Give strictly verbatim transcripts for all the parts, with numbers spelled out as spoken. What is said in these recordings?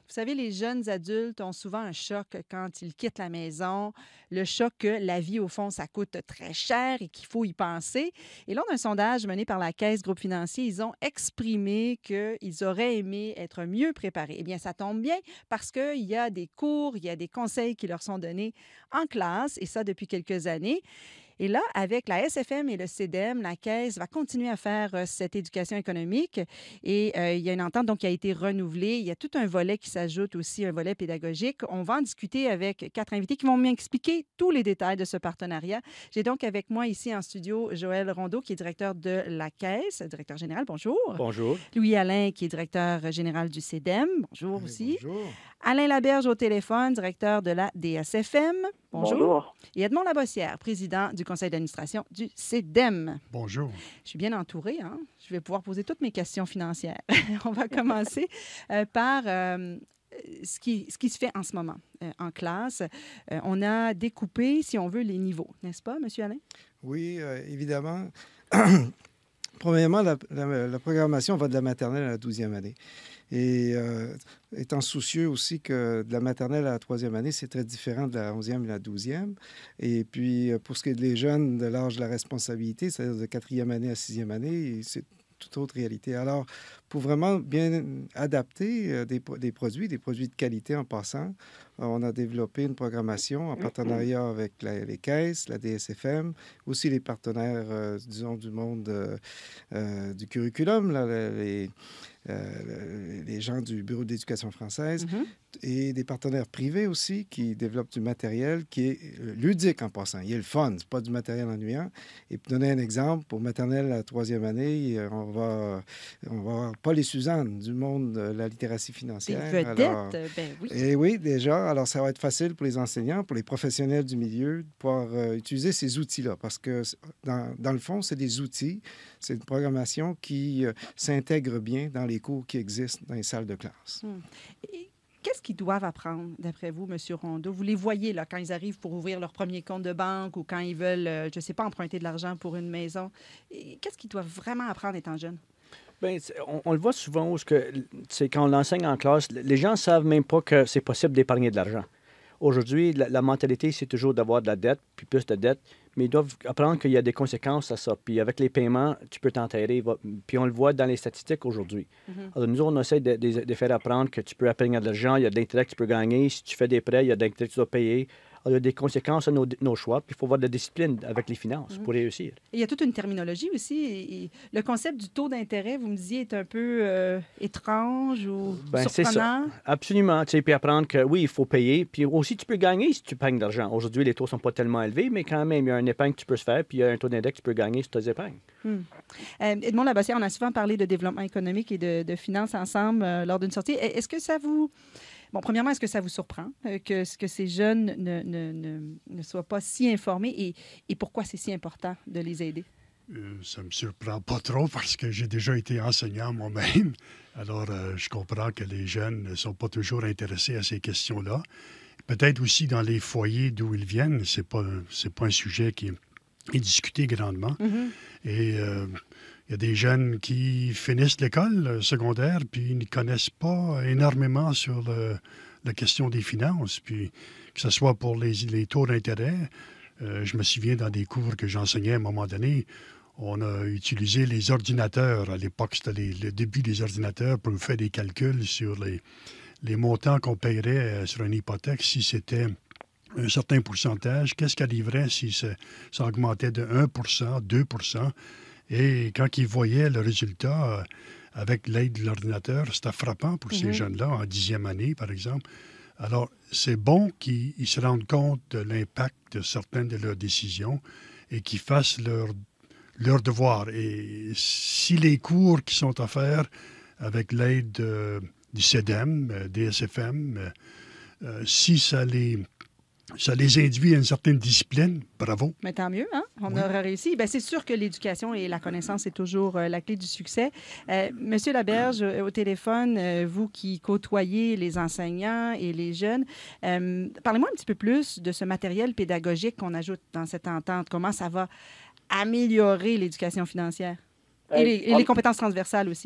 Vous savez, les jeunes adultes ont souvent un choc quand ils quittent la maison, le choc que la vie, au fond, ça coûte très cher et qu'il faut y penser. Et lors d'un sondage mené par la Caisse Groupe Financier, ils ont exprimé qu'ils auraient aimé être mieux préparés. Eh bien, ça tombe bien parce qu'il y a des cours, il y a des conseils qui leur sont donnés en classe, et ça depuis quelques années. Et là, avec la S F M et le C D E M, la Caisse va continuer à faire euh, cette éducation économique. Et euh, il y a une entente donc, qui a été renouvelée. Il y a tout un volet qui s'ajoute aussi, un volet pédagogique. On va en discuter avec quatre invités qui vont m'expliquer tous les détails de ce partenariat. J'ai donc avec moi ici en studio Joël Rondeau, qui est directeur de la Caisse, directeur général. Bonjour. Bonjour. Louis-Alain, qui est directeur général du C D E M. Bonjour Oui, aussi. bonjour. Alain Laberge au téléphone, directeur de la D S F M. Bonjour. Bonjour. Et Edmond Labossière, président du conseil d'administration du C D E M. Bonjour. Je suis bien entourée, hein? Je vais pouvoir poser toutes mes questions financières. On va commencer euh, par euh, ce, qui, ce qui se fait en ce moment euh, en classe. Euh, on a découpé, si on veut, les niveaux, n'est-ce pas, M. Alain? Oui, euh, évidemment. Premièrement, la, la, la programmation va de la maternelle à la douzième année. Et euh, étant soucieux aussi que de la maternelle à la troisième année, c'est très différent de la onzième et la douzième. Et puis, pour ce qui est des jeunes de l'âge de la responsabilité, c'est-à-dire de quatrième année à sixième année, c'est toute autre réalité. Alors, pour vraiment bien adapter des, des produits, des produits de qualité en passant, on a développé une programmation en partenariat avec la, les caisses, la D S F M, aussi les partenaires, euh, disons, du monde euh, euh, du curriculum, là, les, euh, les gens du Bureau d'éducation française, mm-hmm. et des partenaires privés aussi qui développent du matériel qui est ludique en passant. Il est le fun, c'est pas du matériel ennuyant. Et pour donner un exemple, pour maternelle à la troisième année, on va, on va avoir Paul et Suzanne du monde de la littératie financière. Des vedettes, alors, ben oui. Et oui, déjà. Alors, ça va être facile pour les enseignants, pour les professionnels du milieu, de pouvoir euh, utiliser ces outils-là. Parce que, dans, dans le fond, c'est des outils, c'est une programmation qui euh, s'intègre bien dans les cours qui existent dans les salles de classe. Hum. Et qu'est-ce qu'ils doivent apprendre, d'après vous, M. Rondeau? Vous les voyez, là, quand ils arrivent pour ouvrir leur premier compte de banque ou quand ils veulent, euh, je ne sais pas, emprunter de l'argent pour une maison. Et qu'est-ce qu'ils doivent vraiment apprendre étant jeunes? Bien, on, on le voit souvent où c'est quand on l'enseigne en classe, les gens ne savent même pas que c'est possible d'épargner de l'argent. Aujourd'hui, la, la mentalité, c'est toujours d'avoir de la dette, puis plus de dette, mais ils doivent apprendre qu'il y a des conséquences à ça. Puis avec les paiements, tu peux t'enterrer. Puis on le voit dans les statistiques aujourd'hui. Mm-hmm. Alors nous, on essaie de, de, de faire apprendre que tu peux épargner de l'argent, il y a de l'intérêt que tu peux gagner. Si tu fais des prêts, il y a de l'intérêt que tu dois payer. Alors, il y a des conséquences à nos, nos choix, puis il faut avoir de la discipline avec les finances mm-hmm. pour réussir. Et il y a toute une terminologie aussi. Et, et le concept du taux d'intérêt, vous me disiez, est un peu euh, étrange ou ben, surprenant. C'est ça. Absolument. Tu sais, puis apprendre que oui, il faut payer. Puis aussi, tu peux gagner si tu payes de l'argent. Aujourd'hui, les taux ne sont pas tellement élevés, mais quand même, il y a un épargne que tu peux se faire, puis il y a un taux d'index que tu peux gagner sur tes épargnes. Hmm. Euh, Edmond Labossière, on a souvent parlé de développement économique et de, de finances ensemble euh, lors d'une sortie. Est-ce que ça vous... Bon, premièrement, est-ce que ça vous surprend euh, que, que ces jeunes ne, ne, ne, ne soient pas si informés et, et pourquoi c'est si important de les aider? Euh, ça ne me surprend pas trop parce que j'ai déjà été enseignant moi-même. Alors, euh, je comprends que les jeunes ne sont pas toujours intéressés à ces questions-là. Peut-être aussi dans les foyers d'où ils viennent, ce n'est pas, c'est pas un sujet qui est discuté grandement. Mm-hmm. Et... Euh, il y a des jeunes qui finissent l'école secondaire puis ils ne connaissent pas énormément sur le, la question des finances. Puis que ce soit pour les, les taux d'intérêt, euh, je me souviens dans des cours que j'enseignais à un moment donné, on a utilisé les ordinateurs. À l'époque, c'était les, le début des ordinateurs pour faire des calculs sur les, les montants qu'on paierait sur une hypothèque si c'était un certain pourcentage. Qu'est-ce qui arriverait si ça, ça augmentait de un pour cent, deux pour cent? Et quand ils voyaient le résultat euh, avec l'aide de l'ordinateur, c'était frappant pour mm-hmm. ces jeunes-là, en dixième année, par exemple. Alors, c'est bon qu'ils ils se rendent compte de l'impact de certaines de leurs décisions et qu'ils fassent leur, leur devoir. Et si les cours qui sont offerts avec l'aide euh, du C D E M, euh, D S F M, euh, euh, si ça les... Ça les induit à une certaine discipline. Bravo. Mais tant mieux, hein? On oui. aura réussi. Bien, c'est sûr que l'éducation et la connaissance, c'est toujours euh, la clé du succès. Euh, Monsieur Laberge, euh, au téléphone, euh, vous qui côtoyez les enseignants et les jeunes, euh, parlez-moi un petit peu plus de ce matériel pédagogique qu'on ajoute dans cette entente. Comment ça va améliorer l'éducation financière? Et, les, et les compétences transversales aussi.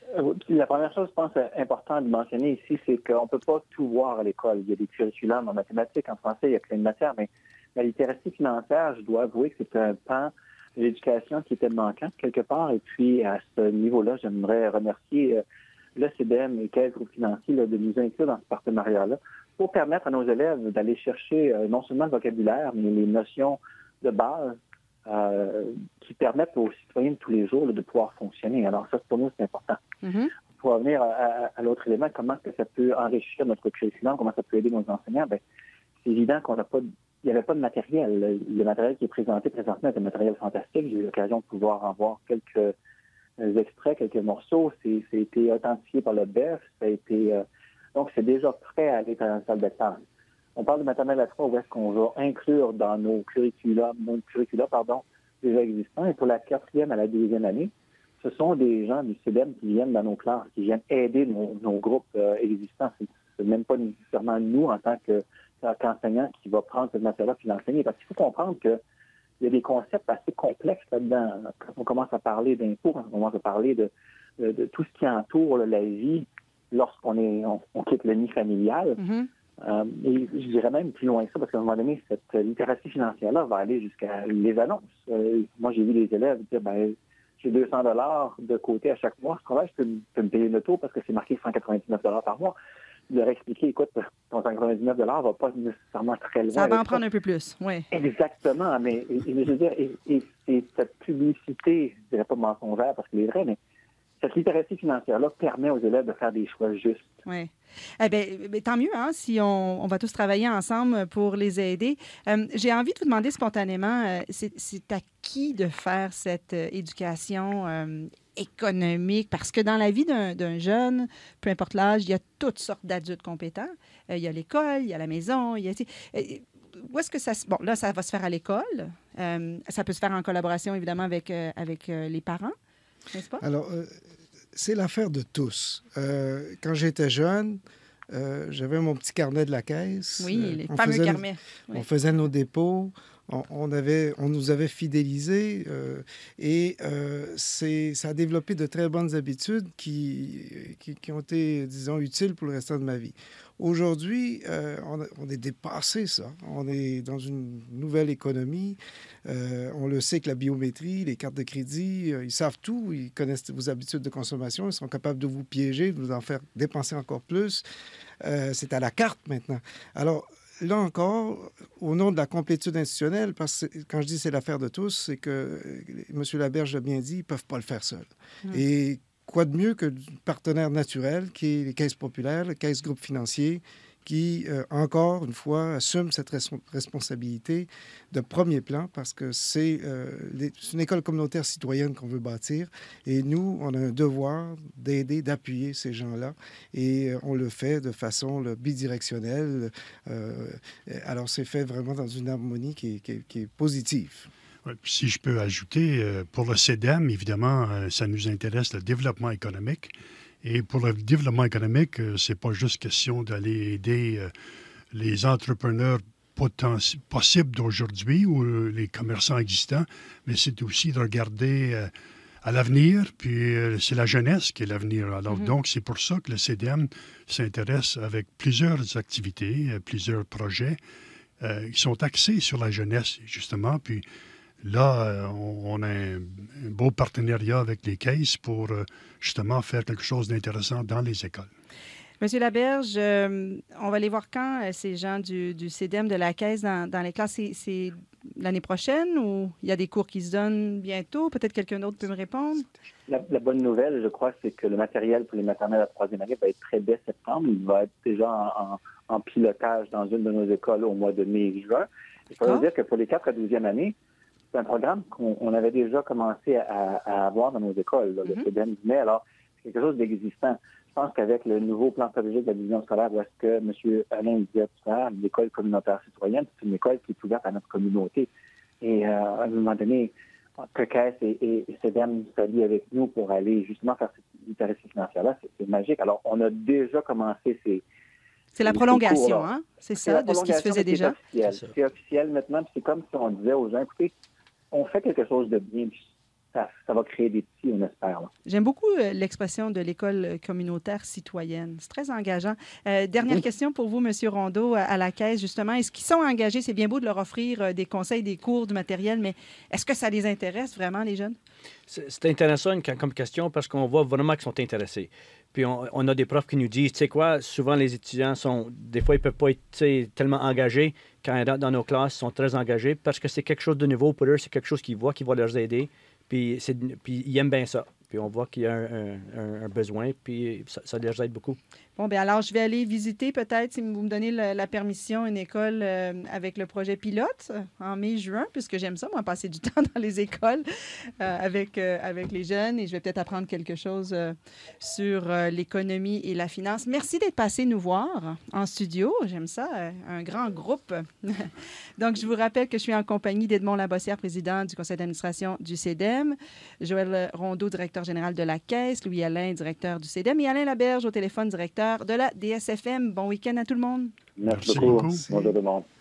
Euh, La première chose, je pense, importante de mentionner ici, c'est qu'on ne peut pas tout voir à l'école. Il y a des curriculums en mathématiques, en français, il y a plein de matières, mais la littératie financière, je dois avouer que c'est un pan de l'éducation qui était manquant quelque part. Et puis, à ce niveau-là, j'aimerais remercier euh, le C D M et Caisse Groupe Financier là, de nous inclure dans ce partenariat-là pour permettre à nos élèves d'aller chercher euh, non seulement le vocabulaire, mais les notions de base euh, qui permettent aux citoyens de tous les jours là, de pouvoir fonctionner. Alors ça, pour nous, c'est important. Mm-hmm. Pour revenir à, à, à l'autre élément, comment est-ce que ça peut enrichir notre curriculum, comment ça peut aider nos enseignants, bien, c'est évident qu'on n'a pas, il n'y avait pas de matériel. Le, le matériel qui est présenté présentement est un matériel fantastique. J'ai eu l'occasion de pouvoir en voir quelques extraits, quelques morceaux. C'est, c'est été authentifié par le B E F. Ça a été, euh, donc, c'est déjà prêt à aller dans la salle de classe. On parle de maternelle à trois où est-ce qu'on va inclure dans nos curricula, nos curricula, pardon, déjà existants. Et pour la quatrième à la deuxième année, ce sont des gens du C D M qui viennent dans nos classes, qui viennent aider nos, nos groupes euh, existants. C'est, c'est même pas nécessairement nous, en tant que, qu'enseignants, qui va prendre cette matière-là et l'enseigner. Parce qu'il faut comprendre qu'il y a des concepts assez complexes là-dedans. Quand on commence à parler d'impôts, quand on commence à parler de, de, de tout ce qui entoure là, la vie lorsqu'on est, on, on quitte le nid familial. Mm-hmm. Euh, et je dirais même plus loin que ça, parce qu'à un moment donné, cette littératie financière-là va aller jusqu'à les annonces. Euh, moi, j'ai vu des élèves dire, ben, j'ai deux cents dollars de côté à chaque mois, je travaille, je peux, me- peux me payer le taux parce que c'est marqué cent quatre-vingt-dix-neuf dollars par mois. De leur expliquer, écoute, ton cent quatre-vingt-dix-neuf dollars va pas nécessairement très loin. Ça va en avec prendre un peu plus, oui. Exactement, mais et, et, je veux dire, et, et c'est cette publicité, je dirais pas mensongère parce qu'elle est vraie, mais cette littératie financière-là permet aux élèves de faire des choix justes. Oui. Eh bien, ben, tant mieux, hein, si on, on va tous travailler ensemble pour les aider. Euh, j'ai envie de vous demander spontanément, euh, c'est, c'est à qui de faire cette euh, éducation euh, économique? Parce que dans la vie d'un, d'un jeune, peu importe l'âge, il y a toutes sortes d'adultes compétents. Euh, il y a l'école, il y a la maison, il y a... euh, où est-ce que ça se... Bon, là, ça va se faire à l'école. Euh, ça peut se faire en collaboration, évidemment, avec, euh, avec euh, les parents, n'est-ce pas? Alors, euh, c'est l'affaire de tous. Euh, quand j'étais jeune, euh, j'avais mon petit carnet de la caisse. Oui, Euh, les on fameux faisait- carnets. Oui. On faisait nos dépôts. On, on avait, on nous avait fidélisés euh, et euh, c'est, ça a développé de très bonnes habitudes qui, qui, qui ont été, disons, utiles pour le restant de ma vie. Aujourd'hui, euh, on, a- on est dépassé ça. On est dans une nouvelle économie. Euh, on le sait que la biométrie, les cartes de crédit, euh, ils savent tout. Ils connaissent vos habitudes de consommation. Ils sont capables de vous piéger, de vous en faire dépenser encore plus. Euh, c'est à la carte maintenant. Alors, là encore, au nom de la complétude institutionnelle, parce que quand je dis c'est l'affaire de tous, c'est que euh, M. Laberge l'a bien dit, ils ne peuvent pas le faire seuls. Mm. Et quoi de mieux que du partenaire naturel qui est les caisses populaires, les caisses groupes financiers, qui, euh, encore une fois, assument cette res- responsabilité de premier plan parce que c'est, euh, les- c'est une école communautaire citoyenne qu'on veut bâtir. Et nous, on a un devoir d'aider, d'appuyer ces gens-là. Et euh, on le fait de façon là, bidirectionnelle. Euh, alors, c'est fait vraiment dans une harmonie qui est, qui est- qui est positive. Ouais, puis si je peux ajouter, euh, pour le C D M, évidemment, euh, ça nous intéresse le développement économique. Et pour le développement économique, euh, c'est pas juste question d'aller aider euh, les entrepreneurs poten- possibles d'aujourd'hui ou euh, les commerçants existants, mais c'est aussi de regarder euh, à l'avenir, puis euh, c'est la jeunesse qui est l'avenir. Alors Mhm. donc, c'est pour ça que le C D M s'intéresse avec plusieurs activités, euh, plusieurs projets euh, qui sont axés sur la jeunesse, justement, puis là, euh, on, on a un, un beau partenariat avec les caisses pour euh, justement faire quelque chose d'intéressant dans les écoles. Monsieur Laberge, euh, on va aller voir quand euh, ces gens du, du C D M de la Caisse dans, dans les classes. C'est, c'est l'année prochaine ou il y a des cours qui se donnent bientôt? Peut-être quelqu'un d'autre peut me répondre? La, la bonne nouvelle, je crois, c'est que le matériel pour les maternelles à troisième année va être prêt dès septembre. Il va être déjà en, en, en pilotage dans une de nos écoles au mois de mai et juin. Il faut D'accord. dire que pour les quatre à douzième année, c'est un programme qu'on on avait déjà commencé à, à avoir dans nos écoles, là, le Mhm. C D M du mai. Alors, c'est quelque chose d'existant. Je pense qu'avec le nouveau plan stratégique de la division scolaire, où est-ce que M. Alain le disait tout à l'heure, l'école communautaire citoyenne, c'est une école qui est ouverte à notre communauté. Et euh, à un moment donné, que Caisse et, et, et C D M s'allient avec nous pour aller justement faire cette littératie financière-là, c'est, c'est magique. Alors, on a déjà commencé ces... C'est la ces prolongation, cours-là. hein? C'est C'est ça, la de ce qui se prolongation, faisait mais déjà? C'est officiel. C'est ça. C'est officiel maintenant. Puis c'est comme si on disait aux gens, écoutez, on fait quelque chose de bien. Puis ça, ça va créer des petits, on espère. Là. J'aime beaucoup euh, l'expression de l'école communautaire citoyenne. C'est très engageant. Euh, dernière oui. question pour vous, M. Rondeau, à, à la Caisse, justement. Est-ce qu'ils sont engagés? C'est bien beau de leur offrir euh, des conseils, des cours, du matériel, mais est-ce que ça les intéresse vraiment, les jeunes? C'est, c'est intéressant comme question parce qu'on voit vraiment qu'ils sont intéressés. Puis on, on a des profs qui nous disent, tu sais quoi, souvent les étudiants sont, des fois, ils ne peuvent pas être tellement engagés. Quand ils rentrent dans nos classes, ils sont très engagés parce que c'est quelque chose de nouveau pour eux, c'est quelque chose qu'ils voient qui va leur aider. Puis, c'est, puis ils aiment bien ça. Puis on voit qu'il y a un, un, un besoin, puis ça, ça leur aide beaucoup. Bon, bien alors, je vais aller visiter peut-être, si vous me donnez la, la permission, une école euh, avec le projet pilote en mai-juin, puisque j'aime ça, moi, passer du temps dans les écoles euh, avec, euh, avec les jeunes. Et je vais peut-être apprendre quelque chose euh, sur euh, l'économie et la finance. Merci d'être passé nous voir en studio. J'aime ça, euh, un grand groupe. Donc, je vous rappelle que je suis en compagnie d'Edmond Labossière, président du conseil d'administration du C E D E M, Joël Rondeau, directeur général de la Caisse, Louis-Alain, directeur du C E D E M, et Alain Laberge, au téléphone, directeur de la D S F M. Bon week-end à tout le monde. Merci, Merci beaucoup. Bonjour tout le monde.